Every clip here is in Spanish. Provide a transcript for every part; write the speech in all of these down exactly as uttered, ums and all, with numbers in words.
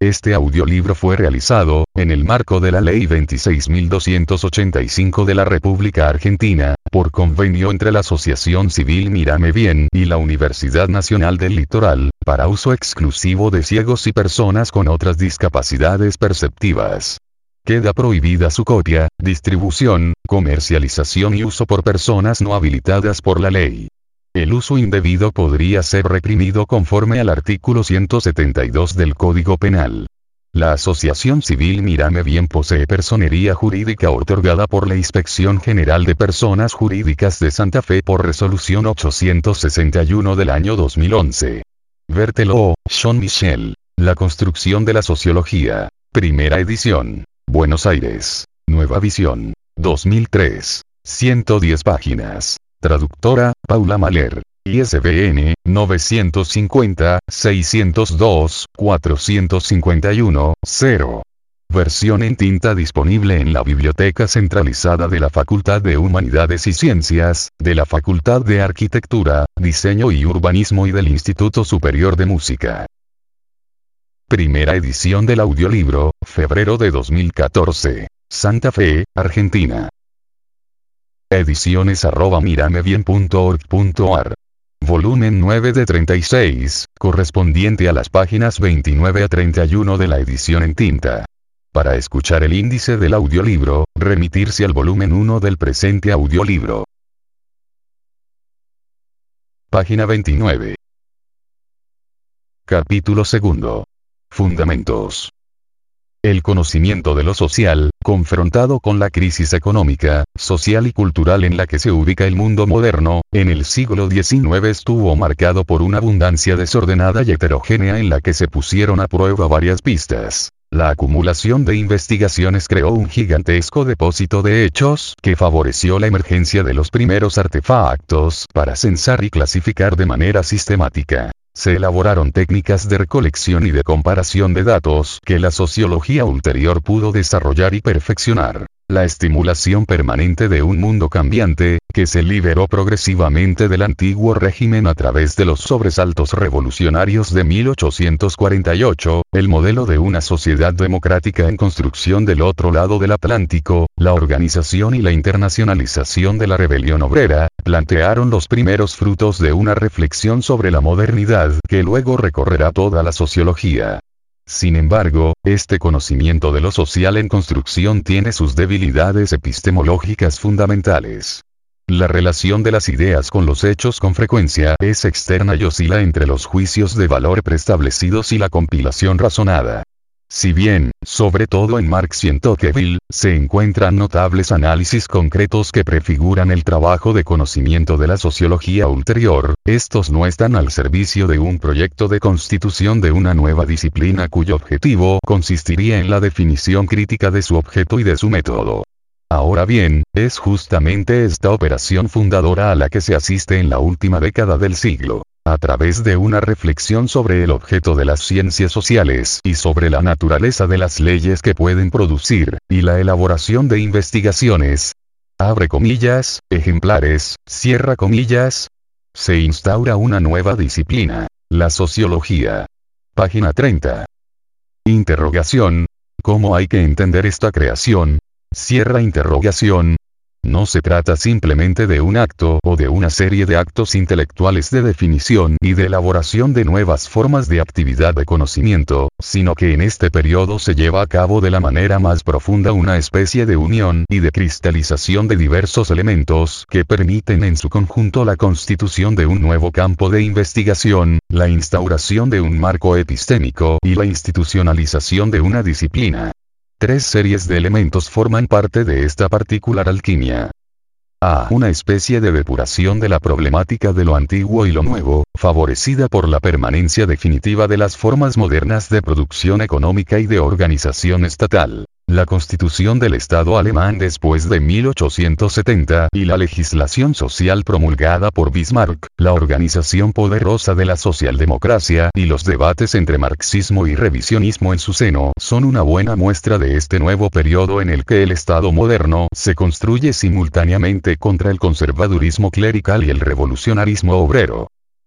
Este audiolibro fue realizado, en el marco de la Ley veintiséis mil doscientos ochenta y cinco de la República Argentina, por convenio entre la Asociación Civil Mírame Bien y la Universidad Nacional del Litoral, para uso exclusivo de ciegos y personas con otras discapacidades perceptivas. Queda prohibida su copia, distribución, comercialización y uso por personas no habilitadas por la ley. El uso indebido podría ser reprimido conforme al artículo ciento setenta y dos del Código Penal. La Asociación Civil Mírame Bien posee personería jurídica otorgada por la Inspección General de Personas Jurídicas de Santa Fe por resolución ochocientos sesenta y uno del año dos mil once. Berthelot, Jean-Michel. La construcción de la sociología. Primera edición. Buenos Aires. Nueva Visión. dos mil tres. ciento diez páginas. Traductora, Paula Mahler. I S B N, novecientos cincuenta, seiscientos dos, cuatrocientos cincuenta y uno, cero. Versión en tinta disponible en la Biblioteca Centralizada de la Facultad de Humanidades y Ciencias, de la Facultad de Arquitectura, Diseño y Urbanismo y del Instituto Superior de Música. Primera edición del audiolibro, febrero de dos mil catorce. Santa Fe, Argentina. Ediciones arroba miramebien punto org punto ar. Volumen nueve de treinta y seis, correspondiente a las páginas veintinueve a treinta y uno de la edición en tinta. Para escuchar el índice del audiolibro, remitirse al volumen uno del presente audiolibro. Página veintinueve. Capítulo segundo. Fundamentos. El conocimiento de lo social, confrontado con la crisis económica, social y cultural en la que se ubica el mundo moderno, en el siglo diecinueve estuvo marcado por una abundancia desordenada y heterogénea en la que se pusieron a prueba varias pistas. La acumulación de investigaciones creó un gigantesco depósito de hechos que favoreció la emergencia de los primeros artefactos para censar y clasificar de manera sistemática. Se elaboraron técnicas de recolección y de comparación de datos que la sociología ulterior pudo desarrollar y perfeccionar. La estimulación permanente de un mundo cambiante, que se liberó progresivamente del antiguo régimen a través de los sobresaltos revolucionarios de mil ochocientos cuarenta y ocho, el modelo de una sociedad democrática en construcción del otro lado del Atlántico, la organización y la internacionalización de la rebelión obrera, plantearon los primeros frutos de una reflexión sobre la modernidad que luego recorrerá toda la sociología. Sin embargo, este conocimiento de lo social en construcción tiene sus debilidades epistemológicas fundamentales. La relación de las ideas con los hechos con frecuencia es externa y oscila entre los juicios de valor preestablecidos y la compilación razonada. Si bien, sobre todo en Marx y en Tocqueville, se encuentran notables análisis concretos que prefiguran el trabajo de conocimiento de la sociología ulterior, estos no están al servicio de un proyecto de constitución de una nueva disciplina cuyo objetivo consistiría en la definición crítica de su objeto y de su método. Ahora bien, es justamente esta operación fundadora a la que se asiste en la última década del siglo. A través de una reflexión sobre el objeto de las ciencias sociales y sobre la naturaleza de las leyes que pueden producir, y la elaboración de investigaciones, abre comillas, ejemplares, cierra comillas, se instaura una nueva disciplina, la sociología. Página treinta. Interrogación. ¿Cómo hay que entender esta creación? Cierra interrogación. No se trata simplemente de un acto o de una serie de actos intelectuales de definición y de elaboración de nuevas formas de actividad de conocimiento, sino que en este periodo se lleva a cabo de la manera más profunda una especie de unión y de cristalización de diversos elementos que permiten en su conjunto la constitución de un nuevo campo de investigación, la instauración de un marco epistémico y la institucionalización de una disciplina. Tres series de elementos forman parte de esta particular alquimia. A. Una especie de depuración de la problemática de lo antiguo y lo nuevo, favorecida por la permanencia definitiva de las formas modernas de producción económica y de organización estatal. La constitución del Estado alemán después de mil ochocientos setenta y la legislación social promulgada por Bismarck, la organización poderosa de la socialdemocracia y los debates entre marxismo y revisionismo en su seno son una buena muestra de este nuevo periodo en el que el Estado moderno se construye simultáneamente contra el conservadurismo clerical y el revolucionarismo obrero.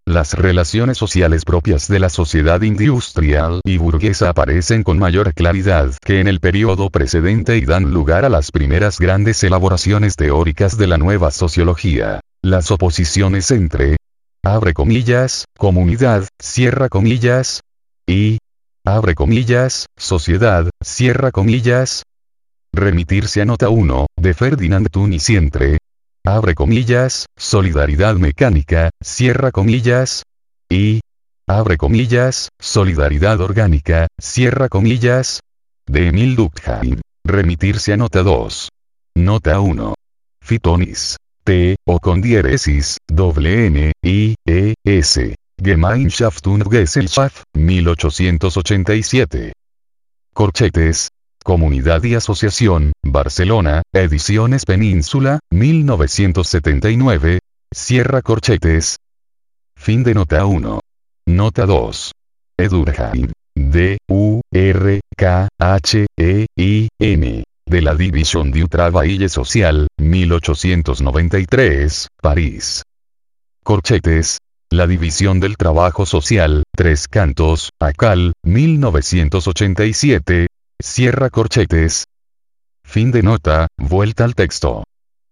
Las relaciones sociales propias de la sociedad industrial y burguesa aparecen con mayor claridad que en el periodo precedente y dan lugar a las primeras grandes elaboraciones teóricas de la nueva sociología. Las oposiciones entre, abre comillas, comunidad, cierra comillas, y, abre comillas, sociedad, cierra comillas. Remitirse a nota uno, de Ferdinand Tun y Siempre, abre comillas, solidaridad mecánica, cierra comillas, y, abre comillas, solidaridad orgánica, cierra comillas, de Emil Durkheim. Remitirse a nota dos. Nota uno. Fitonis. T, o con diéresis, doble N, I, E, S. Gemeinschaft und Gesellschaft, mil ochocientos ochenta y siete. Corchetes. Comunidad y Asociación, Barcelona, Ediciones Península, mil novecientos setenta y nueve. Cierra corchetes. Fin de nota uno. Nota dos. E. Durkheim. D, U, R, K, H, E, I, M. De la Division du Travail Social, mil ochocientos noventa y tres, París. Corchetes. La División del Trabajo Social, Tres Cantos, Acal, mil novecientos ochenta y siete. Cierra corchetes. Fin de nota, vuelta al texto.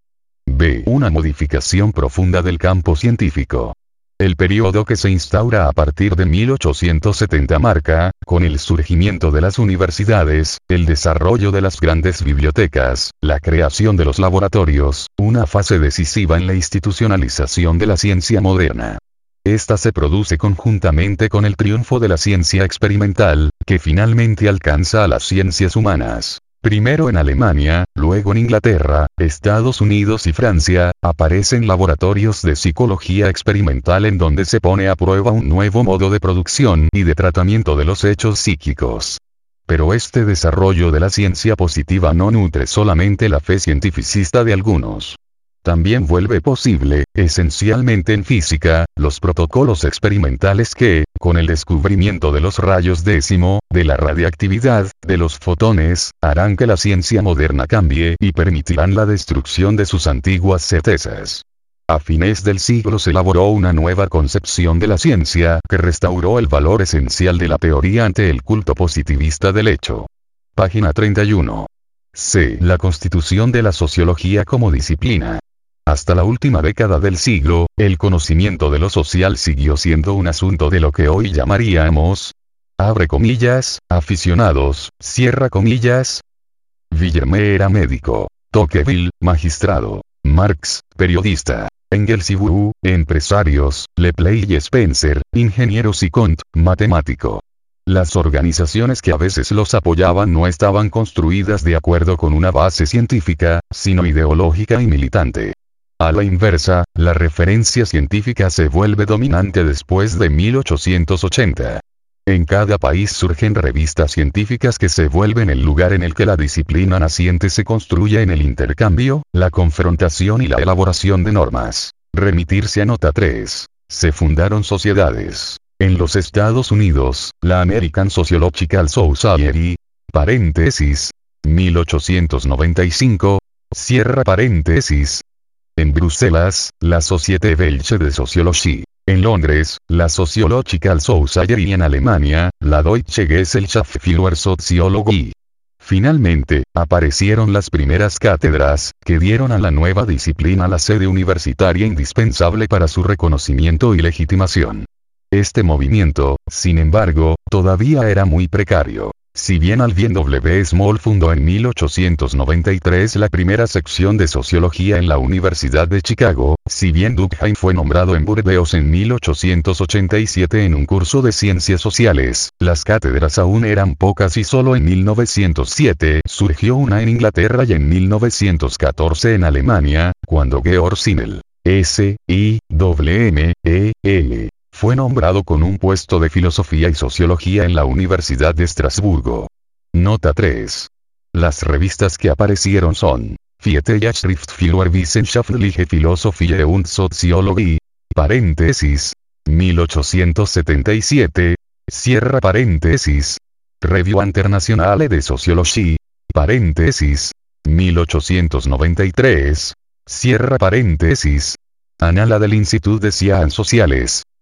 B. Una modificación profunda del campo científico. El periodo que se instaura a partir de mil ochocientos setenta marca, con el surgimiento de las universidades, el desarrollo de las grandes bibliotecas, la creación de los laboratorios, una fase decisiva en la institucionalización de la ciencia moderna. Esta se produce conjuntamente con el triunfo de la ciencia experimental, que finalmente alcanza a las ciencias humanas. Primero en Alemania, luego en Inglaterra, Estados Unidos y Francia, aparecen laboratorios de psicología experimental en donde se pone a prueba un nuevo modo de producción y de tratamiento de los hechos psíquicos. Pero este desarrollo de la ciencia positiva no nutre solamente la fe cientificista de algunos. También vuelve posible, esencialmente en física, los protocolos experimentales que, con el descubrimiento de los rayos décimo, de la radiactividad, de los fotones, harán que la ciencia moderna cambie y permitirán la destrucción de sus antiguas certezas. A fines del siglo se elaboró una nueva concepción de la ciencia que restauró el valor esencial de la teoría ante el culto positivista del hecho. Página treinta y uno. C. La constitución de la sociología como disciplina. Hasta la última década del siglo, el conocimiento de lo social siguió siendo un asunto de lo que hoy llamaríamos, abre comillas, aficionados, cierra comillas. Villermé era médico, Tocqueville, magistrado, Marx, periodista, Engels y Bourdieu, empresarios, Lepley y Spencer, ingenieros y Comte, matemático. Las organizaciones que a veces los apoyaban no estaban construidas de acuerdo con una base científica, sino ideológica y militante. A la inversa, la referencia científica se vuelve dominante después de mil ochocientos ochenta. En cada país surgen revistas científicas que se vuelven el lugar en el que la disciplina naciente se construye en el intercambio, la confrontación y la elaboración de normas. Remitirse a nota tres. Se fundaron sociedades. En los Estados Unidos, la American Sociological Society, paréntesis, mil ochocientos noventa y cinco, cierra paréntesis. En Bruselas, la Société Belge de Sociologie. En Londres, la Sociological Society y en Alemania, la Deutsche Gesellschaft für Soziologie. Finalmente, aparecieron las primeras cátedras, que dieron a la nueva disciplina la sede universitaria indispensable para su reconocimiento y legitimación. Este movimiento, sin embargo, todavía era muy precario. Si bien Alvin W. Small fundó en mil ochocientos noventa y tres la primera sección de sociología en la Universidad de Chicago, si bien Durkheim fue nombrado en Burdeos en mil ochocientos ochenta y siete en un curso de ciencias sociales, las cátedras aún eran pocas y solo en mil novecientos siete surgió una en Inglaterra y en mil novecientos catorce en Alemania, cuando Georg Simmel, S I M M E L, fue nombrado con un puesto de filosofía y sociología en la Universidad de Estrasburgo. Nota tres. Las revistas que aparecieron son Vierte Schrift für Wissenschaftliche Philosophie und Soziologie, paréntesis, mil ochocientos setenta y siete, cierra paréntesis, Revue Internationale de Sociologie, paréntesis, mil ochocientos noventa y tres, cierra paréntesis, Annales del Institut de Sciences Sociales,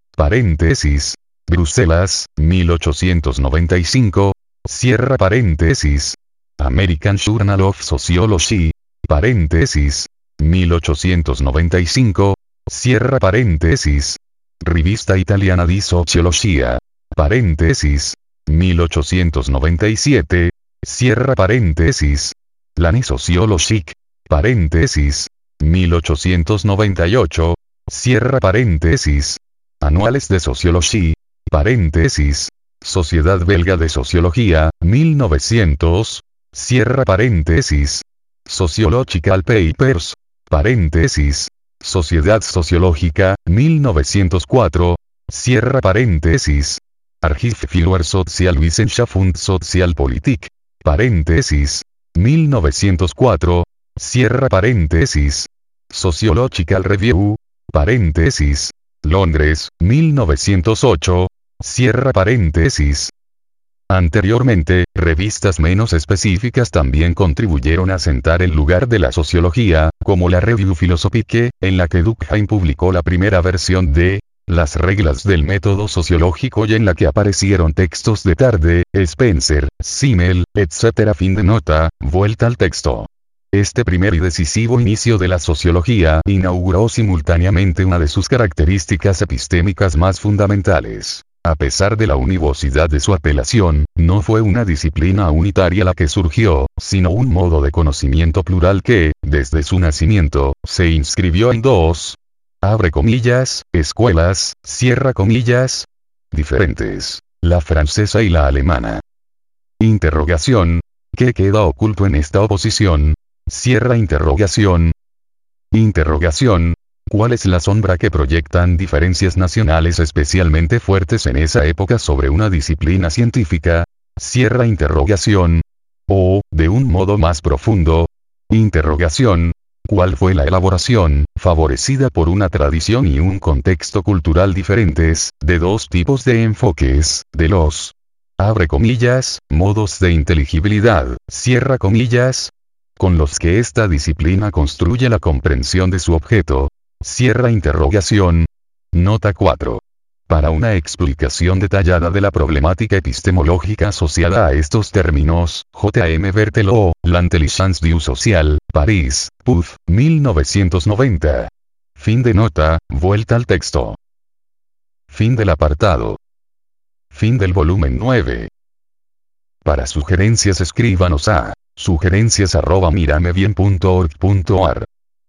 paréntesis, Bruselas, mil ochocientos noventa y cinco, cierra paréntesis, American Journal of Sociology, paréntesis, mil ochocientos noventa y cinco, cierra paréntesis, Rivista Italiana di Sociologia, paréntesis, mil ochocientos noventa y siete, cierra paréntesis, L'Année Sociologique, paréntesis, mil ochocientos noventa y ocho, cierra paréntesis, Anuales de Sociologie, paréntesis, Sociedad Belga de Sociología, mil novecientos, cierra paréntesis, Sociological Papers, paréntesis, Sociedad Sociológica, mil novecientos cuatro, cierra paréntesis, Archiv für Sozialwissenschaft und Sozialpolitik, paréntesis, mil novecientos cuatro, cierra paréntesis, Sociological Review, paréntesis, Londres, mil novecientos ocho, cierra paréntesis. Anteriormente, revistas menos específicas también contribuyeron a sentar el lugar de la sociología, como la Revue Philosophique, en la que Durkheim publicó la primera versión de Las reglas del método sociológico y en la que aparecieron textos de Tarde, Spencer, Simmel, etcétera. Fin de nota, vuelta al texto. Este primer y decisivo inicio de la sociología inauguró simultáneamente una de sus características epistémicas más fundamentales. A pesar de la univocidad de su apelación, no fue una disciplina unitaria la que surgió, sino un modo de conocimiento plural que, desde su nacimiento, se inscribió en dos, abre comillas, escuelas, cierra comillas, diferentes, la francesa y la alemana. Interrogación. ¿Qué queda oculto en esta oposición? Cierra interrogación. Interrogación. ¿Cuál es la sombra que proyectan diferencias nacionales especialmente fuertes en esa época sobre una disciplina científica? Cierra interrogación. O, de un modo más profundo. Interrogación. ¿Cuál fue la elaboración, favorecida por una tradición y un contexto cultural diferentes, de dos tipos de enfoques, de los, abre comillas, modos de inteligibilidad, cierra comillas, con los que esta disciplina construye la comprensión de su objeto? Cierra interrogación. Nota cuatro. Para una explicación detallada de la problemática epistemológica asociada a estos términos, J M Berthelot, L'Intelligence du Social, París, P U F, mil novecientos noventa. Fin de nota, vuelta al texto. Fin del apartado. Fin del volumen nueve. Para sugerencias escríbanos a sugerencias arroba miramebien punto org punto ar.